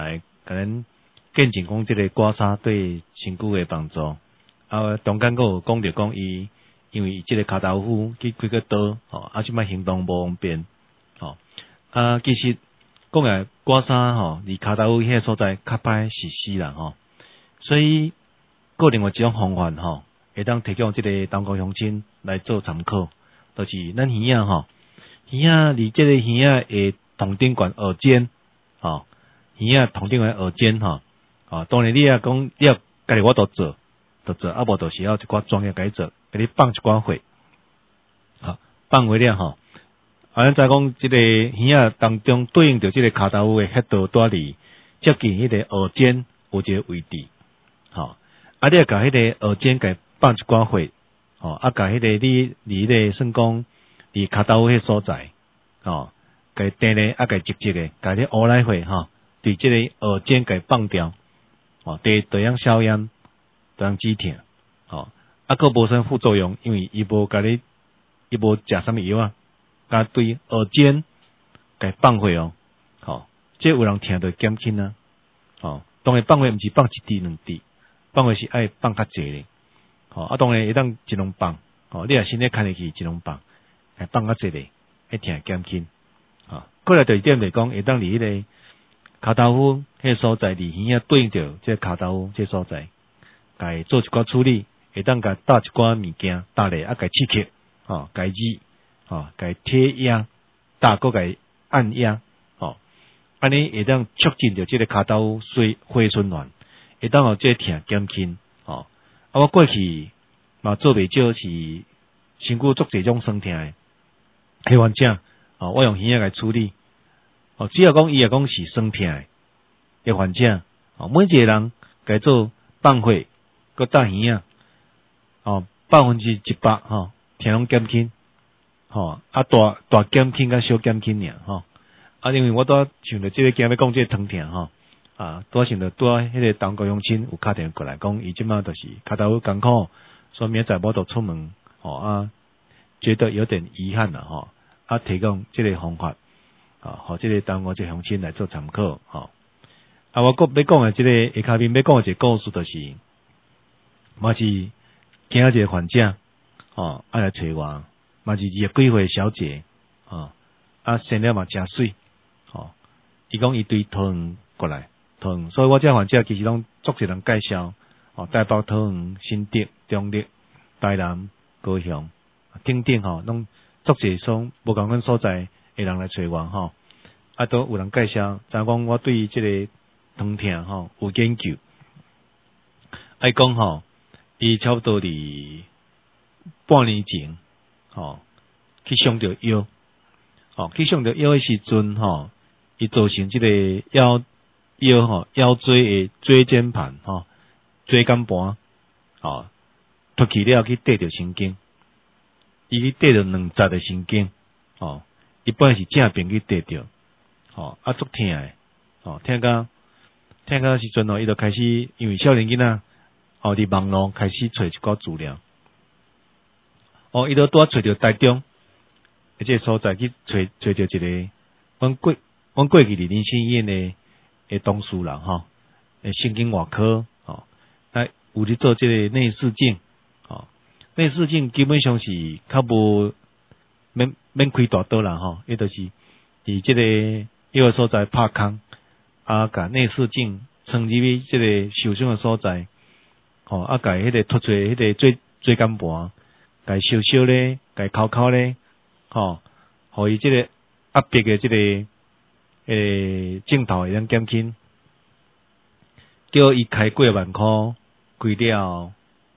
可能见证讲即个刮痧对身躯诶帮助。啊，中间佫有讲着讲伊，因为即个骹豆腐去开个刀，吼，啊，即摆行动无方便，吼，啊，其实讲来刮痧吼，离骹豆腐迄个所在较歹实施啦，吼，所以个另外一种方法吼，会当提供即个东高乡亲来做参考，就是咱耳仔吼，耳仔离即个耳仔诶头顶管耳尖，吼，耳仔头顶管耳尖吼，啊，当然你也讲你也家己我都做。就做，啊无就是要一寡专业解做，给你放一寡血，好放血了吼。啊，咱再讲即个耳仔当中对应着即个骹豆腐诶迄道带离接近迄个耳尖有一个位置，吼。啊，你要甲迄个耳尖给放一寡血，吼，啊，甲迄个你离咧算讲离骹豆腐迄所在，吼，给定咧啊，给直接诶，甲你乌来血吼，对即个耳尖给放掉，哦，第第样消炎。当止痛，吼，啊，佫无啥副作用，因为伊无甲你，伊无食啥物药啊，甲对耳尖，甲放血哦，吼，即有人听着减轻啊，吼，当然放血毋是放一滴两滴，放血是爱放较济咧，吼，啊，当然会当一两放，吼，你若身体看入去一两放，会放较济咧，会听减轻，吼，过来第二点来讲，会当离迄个骹豆腐迄所在，离耳仔对应着即骹豆腐即所在。该做一寡处理，会当甲搭一寡物件，搭咧啊，该刺激，吼，该挤，吼，该贴压，搭个该按压，吼，安尼会当促进着即个骹豆腐水血循环，会当互即个痛减轻，吼。啊，我过去嘛做袂少是身躯足侪种酸痛诶，迄患者，哦，我用耳仔来处理，哦，只要讲伊也讲是酸痛诶，迄患者，哦，每一个人该做放血。个大耳仔，哦，百分之一百吼，听拢减轻，吼，啊大大减轻甲小减轻尔，吼，啊，因为我拄想着即个今日要讲即个疼痛吼，啊，拄想着拄迄个东高乡亲有敲电话过来讲，伊即马就是骹豆腐艰苦，所以明仔无得出门，吼啊，觉得有点遗憾啦，吼，啊，提供即个方法，啊，互即个东高即乡亲来做参考，吼，啊，我国要讲诶即个下骹面要讲诶一个故事就是。嘛是惊一个患者，哦，爱来找我，嘛是二十几岁小姐，哦，啊，生了嘛真水，哦，伊讲伊对桃园过来，桃园，所以我这患者其实拢足侪人介绍，哦，台北、桃园、新竹、中立、台南、高雄，等等吼，拢足侪所无共款所在诶人来找我，吼，啊，都有人介绍，怎讲我对即个疼痛吼有研究，爱讲吼。伊差不多伫半年前，吼去上着药，吼去上着药诶时阵，吼伊造成即个腰腰吼腰椎诶椎间盘吼椎间盘，吼脱去了去缀着神经，伊去缀着两节诶神经，吼伊本来是正病去缀着，吼啊足疼诶，吼听甲听甲时阵吼，伊就开始因为少年囡仔。哦，伫网络开始找一寡资料，哦，伊都拄啊找着台中，而且所在去找找着一个，阮过阮过去伫林新医院诶诶同事人吼，诶神经外科，吼，来有咧做即个内视镜，吼，内视镜基本上是较无免免开大刀啦，吼，伊就是伫即个迄个所在拍空，啊，甲内视镜冲入去即个受伤诶所在。吼，啊，甲迄个突出迄个椎椎间盘，甲烧烧咧，甲烤烤咧，吼，互伊即个压迫诶即个诶镜头会当减轻，叫伊开几万箍，开了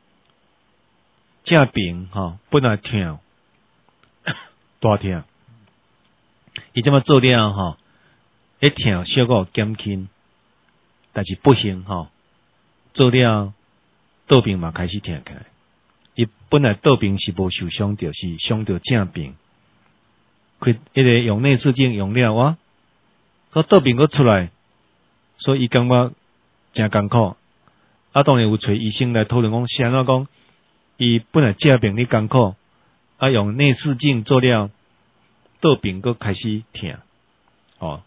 正病吼，本来痛大痛，伊即么做了吼，一痛小可减轻，但是不幸吼，做了。倒病嘛开始疼起来，伊本来倒病是无受伤着，是伤着正病。开迄个用内视镜用了哇，说倒病佫出来，所以伊感觉真艰苦。啊，当然有找医生来讨论讲，是安怎讲？伊本来正病你艰苦，啊用内视镜做了倒病佫开始疼，哦，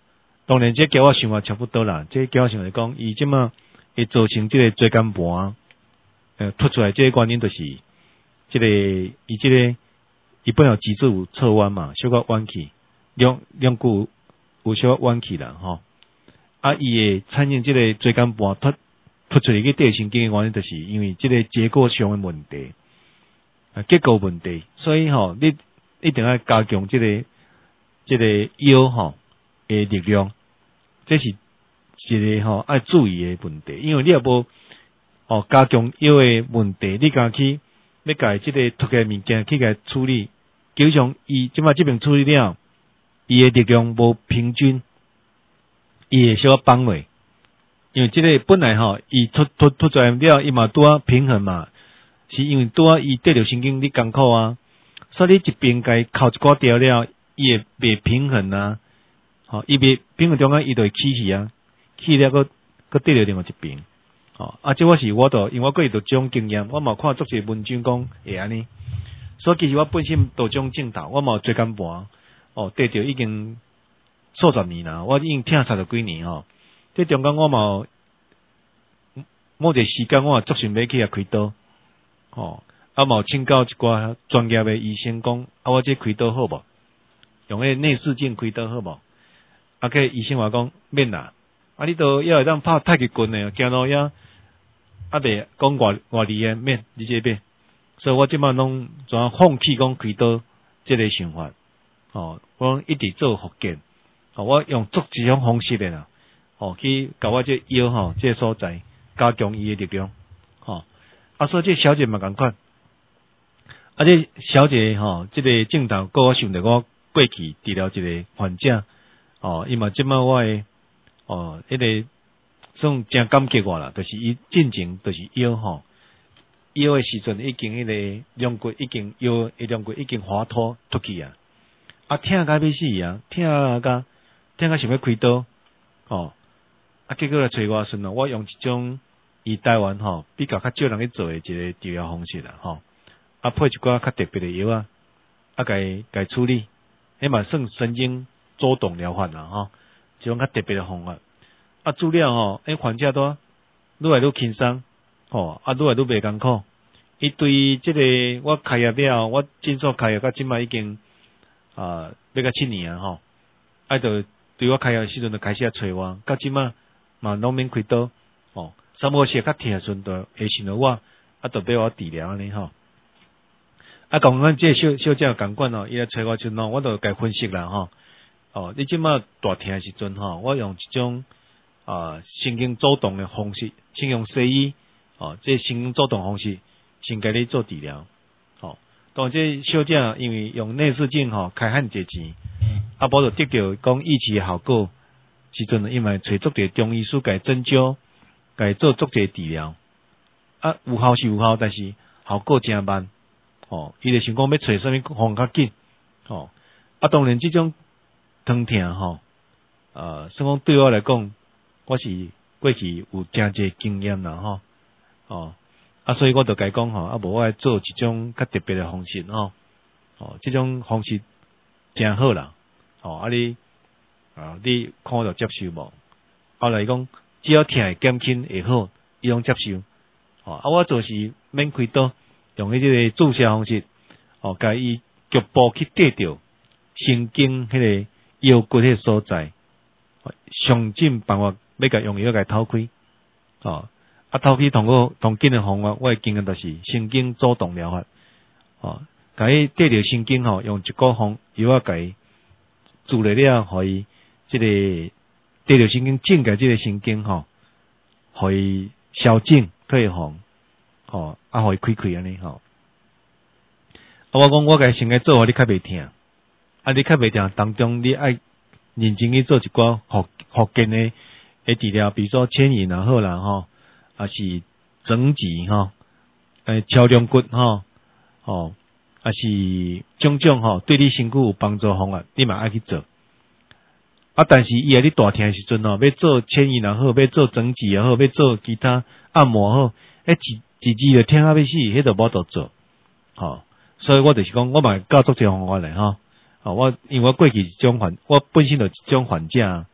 当然这叫我想法差不多啦，这叫我想来讲，伊即马会造成这个椎间盘呃突出来，这个原因就是这个伊这个伊本来脊柱有侧弯嘛，小可弯起，两两股有小可弯起啦吼。啊，伊会产生这个椎间盘突突出来个地神经的原因，就是因为这个结构上的问题，啊结构问题，所以吼、哦，你一定要加强这个这个腰吼的力量，这是一个吼爱注意的问题，因为你若无哦加强腰的问题，你家去要甲这个突起物件去甲处理，基本上伊即马这边处理了，伊的力量无平均，伊会小可崩落。因为这个本来吼，伊突突突出来了，伊嘛拄啊平衡嘛，是因为拄啊伊对着神经你艰苦啊，所以你一边该靠一寡掉了，伊会袂平衡啊，吼、哦，伊袂平衡中间伊就会起去啊，起了个个对着另外一边，吼、哦，啊，这我是我都因为我过去都种经验，我嘛看足些文章讲会安尼，所以其实我本身都种镜头，我嘛椎间盘，哦，对着已经数十年啦，我已经听三十几年吼。这中间我嘛，某一个时间我也足想要去遐开刀，吼、哦，啊嘛请教一寡专业的医生讲，啊我这开刀好无？用迄内视镜开刀好无？啊，个医生话讲免啦，啊你都要会当拍太极拳的，行路遐啊袂讲外外离的免，你这免，所以我即摆拢全放弃讲开刀这个想法，哦，我一直做复健，哦，我用足一种方式的啦。哦，去搞我这腰吼，这个所在加强伊的力量，吼、哦。啊，所以这小姐嘛共款，啊，这小姐吼、哦，这个镜头跟我想着我过去治疗一个患者，哦，伊嘛即摆我的哦，迄、那个算真感激我啦，就是伊进前就是腰吼，腰的时阵已經迄個兩骨已經腰的兩骨已經滑脱出去啊，啊，疼甲要死啊，疼甲疼甲想要開刀，哦。啊，結果來找我時陣，我用一種以台灣吼比較較少人去做的一個治療方式啦，吼，啊配一寡較特別的藥啊，啊，該該處理，迄嘛算神經阻動療法啦，吼，一種較特別的方法。啊，治療吼，迄患者都愈來愈輕鬆，吼，啊，愈來愈袂艱苦。伊對即個我開業了，我診所開業到即擺已經啊要到七年啊，吼，啊，就對我開業時陣就開始啊找我，到即擺。嘛，攏免開刀，哦，啥物事較疼的時陣，就會想到我，啊，就俾我治療安尼吼。啊，講咱這小小姐共款哦，伊來找我時陣，我就該分析啦吼。哦，你即馬大疼的時陣吼，我用一種啊、呃、神經阻動的方式，先用西醫，哦，這神經阻動方式先給你做治療。哦，當這小姐因為用內視鏡吼開很濟錢，啊，無就得到講預期的效果。時陣，因為找足個中醫師甲伊針灸，甲伊做足個治療，啊有效是有效，但是效果真慢。哦，伊就想講要找啥物方較緊。哦，啊當然這種疼痛吼，呃，算講對我來講，我是過去有真濟經驗啦吼。哦，啊所以我就甲伊講吼，啊無我來做一種較特別的方式吼。哦，這種方式真好啦。哦，啊你。啊！你看到接受無？後來講，只要疼會減輕會好，伊攏接受。哦，啊，我就是免開刀，用迄個注射方式，哦，甲伊局部去對着神經迄個腰骨迄個所在，上進辦法要甲用藥甲偷開。哦，啊，偷開通過同緊的方法，我的經驗就是神經阻動療法。哦，甲伊對着神經吼，用一個方藥甲伊注入了，互伊。即、這個對着神經整個即個神經吼，互伊消腫退紅，吼啊，互伊開開安尼吼。啊，我講我該先該做，互你較袂疼。啊，你較袂疼當中，你愛認真去做一寡復復健的誒治療，比如說牽引也好啦，吼，啊是整脊吼，誒橋梁骨吼，吼啊是種種吼，對你身軀有幫助方法，你嘛愛去做。啊！但是伊喺你大疼時陣吼，要做牽引也好，要做整脊也好，要做其他按摩好，誒，一一日就疼啊要死，迄度無得做，吼、哦。所以我就是講，我嘛教足這方法嚟吼。哦，我因為我過去一種患，我本身就一種患者，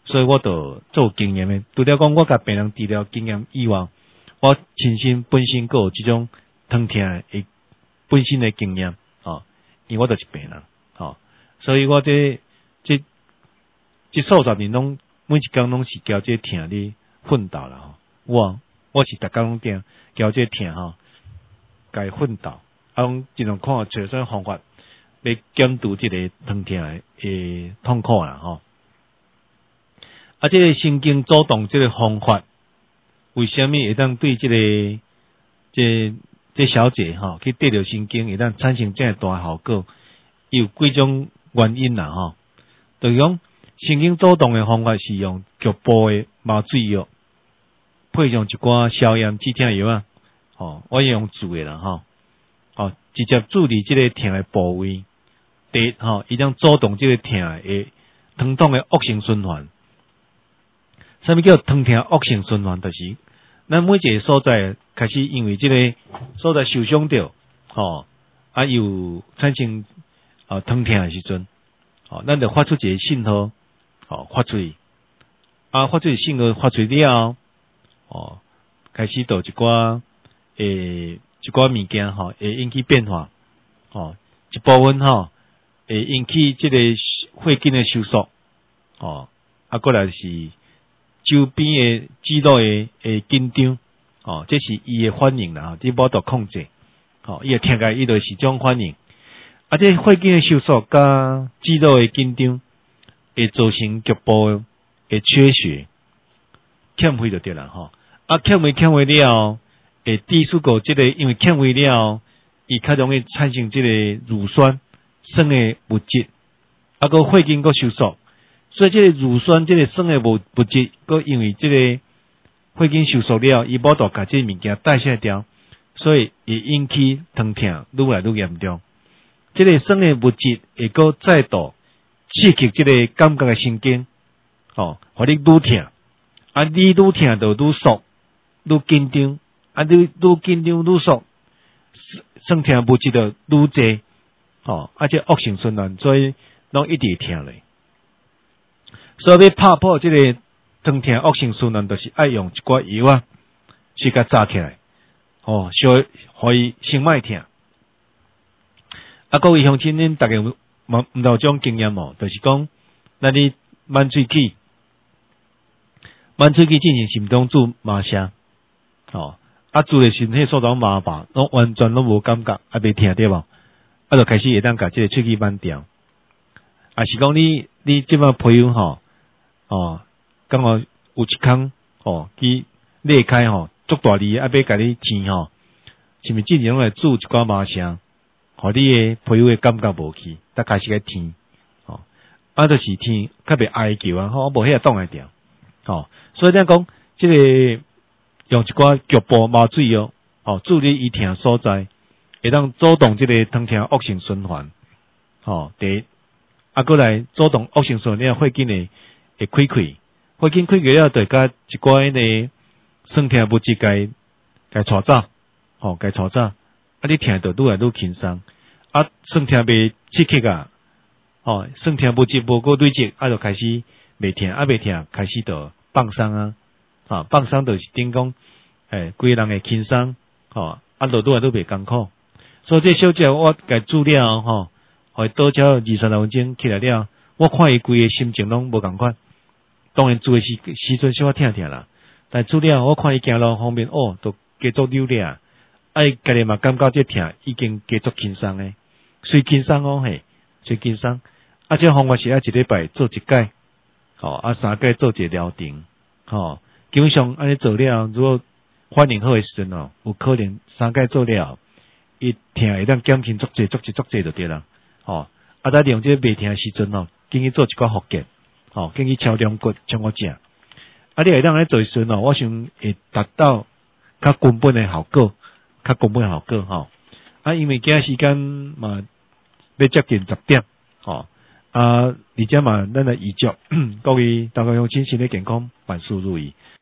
所以我就做经验的。除了讲我甲病人治疗经验以外，我亲身本身ក៏有即種疼痛的本身的經驗，哦，因為我就是病人，哦，所以我這這這數十年攏每一工攏是交這痛咧奮鬥啦，吼，我我是逐工攏定交這痛吼，該奮鬥，啊，攏盡量看找啥方法來減除這個疼痛的痛苦啦，吼，啊，這個神經主動這個方法。為什麼會當對這個這這小姐吼去得到神經會當產生這麼大效果？有幾種原因啦吼。就是講神經主動的方法是用局部的麻醉藥，配上一寡消炎止痛藥啊。吼，我用注的啦吼。吼，直接注入這個痛的部位，第吼，伊當主動這個痛的疼痛的惡性循環。什麼叫疼痛惡性循環？就是咱每一個所在開始因為這個所在受傷到，吼，啊有產生啊疼痛的時陣，吼，咱就發出一個信號，吼，發出去，啊發出一個信號發出了，吼，開始到一寡誒一寡物件，吼，會引起變化，吼，一部分吼會引起這個血筋的收縮，吼，啊過來是。周邊的肌肉的誒緊張，哦，這是伊的反應啦，你無得控制，哦，伊會聽起來伊就是種反應，啊，這血筋的收縮加肌肉的緊張，會造成局部的缺血，欠血就對啦，吼，啊，欠血欠血了，會致使個這個因為欠血了，伊較容易產生這個乳酸酸的物質，啊，個血筋個收縮。所以，這個乳酸，這個酸的物物質，佮因為這個血筋收縮了，伊無度把這物件代謝掉，所以會引起疼痛愈來愈嚴重。這個酸的物質會佮再度刺激這個感覺的神經，哦，互你愈痛，啊，你愈痛就愈縮，愈緊張，啊，你愈緊張愈縮，酸痛物質就愈濟，哦，啊，這惡性循環，所以攏一直痛咧。所以要拍破這個疼痛惡性循環，就是愛用一寡藥啊，去甲扎起來，哦，小可以先莫痛。啊，各位鄉親，恁大家有冇唔到種經驗哦？就是講，咱你慢喙齒，慢喙齒進行心中注麻瀉，哦，啊，注的時陣，迄數種麻吧，攏完全攏無感覺，啊，袂痛對無？啊，就開始會當甲這個喙齒慢調，啊，是講你你即擺配方吼。哦，剛好有一空哦，佢裂開吼，足大力啊，要甲你填吼，是咪進前攏來注一寡麻瀉，互你誒皮膚誒感覺無去，才開始來填，哦，啊，就是填較袂哀求啊，吼，我無迄個擋會掉，哦，所以咱講，即個用一寡局部麻醉藥，哦，注入伊痛所在，會當阻斷即個疼痛惡性循環，哦，第一，啊，過來阻斷惡性循環，你血筋誒。會開開，血筋開開了，就甲一寡呢酸痛物質該該帶走，吼該帶走，啊你痛就愈來愈輕鬆，啊酸痛袂刺激啊，吼酸痛物質無夠累積，啊就開始袂痛，啊袂痛開始就放鬆啊，啊放鬆就是等講，誒規個人會輕鬆，吼啊就愈來愈袂艱苦，所以這小姐我該注了吼，互伊倒超二三十分鐘起來了，我看伊規個心情攏無共款。當然做誒時時陣小可疼疼啦，但做了我看伊行路方面哦，都繼續溜咧，啊伊家己嘛感覺這疼已經繼續輕鬆誒，隨輕鬆哦嘿，隨輕鬆，啊這方法是愛一禮拜做一擺，吼啊三擺做一個療程，吼基本上安尼做了，如果反應好誒時陣哦，有可能三擺做了，伊疼會當減輕足濟足濟足濟就對啦，吼啊再利用這個袂疼誒時陣哦，建議做一寡復健。哦，建議敲中骨，像我食，啊，你會當咧做時陣哦，我想會達到較根本誒效果，較根本誒效果吼。啊，因為今仔時間嘛要接近十點，吼啊，而且嘛咱來預祝各位大家鄉親身體健康，萬事如意。